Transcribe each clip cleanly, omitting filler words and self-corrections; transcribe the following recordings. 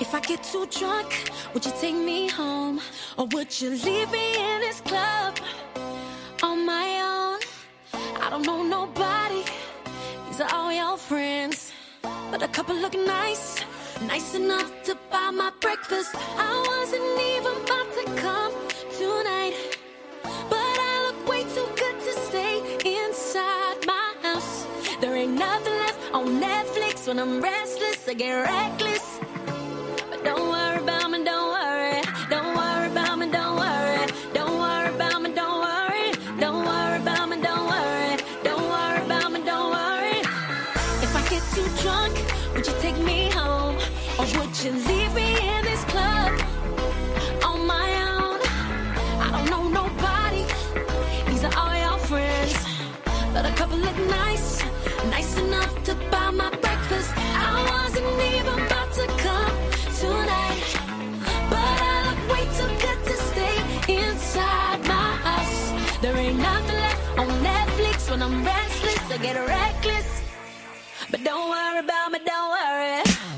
If I get too drunk, would you take me home? Or would you leave me in this club on my own? I don't know nobody, these are all your friends, but a couple look nice, nice enough to buy my breakfast. I wasn't even about to come tonight, but I look way too good to stay inside my house. There ain't nothing left on Netflix. When I'm restless, I get reckless. But don't worry about me, don't worry. Don't worry about me, don't worry. Don't worry about me, don't worry. Don't worry about me, don't worry. Don't worry about me, don't worry. If I get too drunk, would you take me home? Or would you leave me in this club on my own? I don't know nobody, these are all your friends, but a couple look nice, nice enough to buy my breakfast. I wasn't even about to come tonight, but I look way too good to stay inside my house. There ain't nothing left on Netflix. When I'm restless, I get reckless. But don't worry about me, don't worry.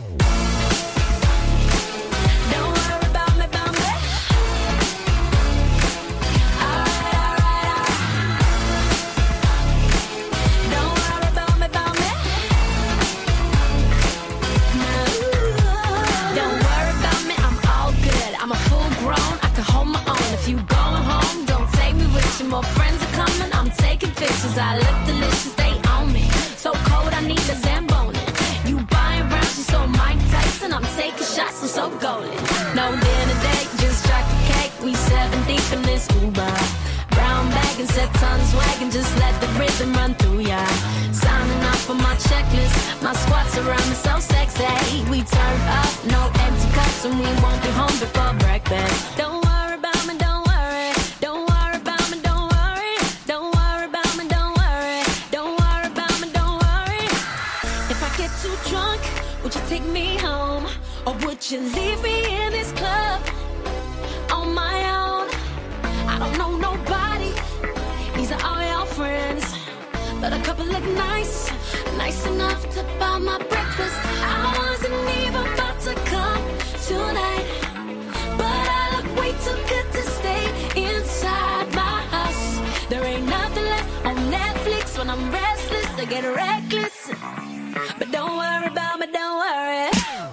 Don't worry about me, about me. Alright, alright, alright. Don't worry about me, about me. No. Don't worry about me, I'm all good. I'm a full grown, I can hold my own. If you going home, don't take me with you. More friends are coming, I'm taking pictures. I look delicious, they own me. So cold, I need a Zamboni. You buying rounds, you so Mike Tyson. I'm taking shots, I'm so golden. No dinner date, just strike the cake. We 7 deep in this Uber. Brown bag and set tons wagon, just let the rhythm run through ya. Signing off for my checklist, my squats around me so sexy. We turn up, no empty cups, and we won't be home before breakfast. Don't worry about me, don't worry. Don't worry about me, don't worry. Don't worry about me, don't worry. Don't worry about me, don't worry. If I get too drunk, would you take me home? Or would you leave me in this club on my own? I don't know nobody, these are all your friends, but a couple look nice, nice enough to buy my breakfast. I wasn't even about to come tonight, but I look way too good to stay inside my house. There ain't nothing left on Netflix. When I'm restless, I get reckless. But don't worry about me, don't worry.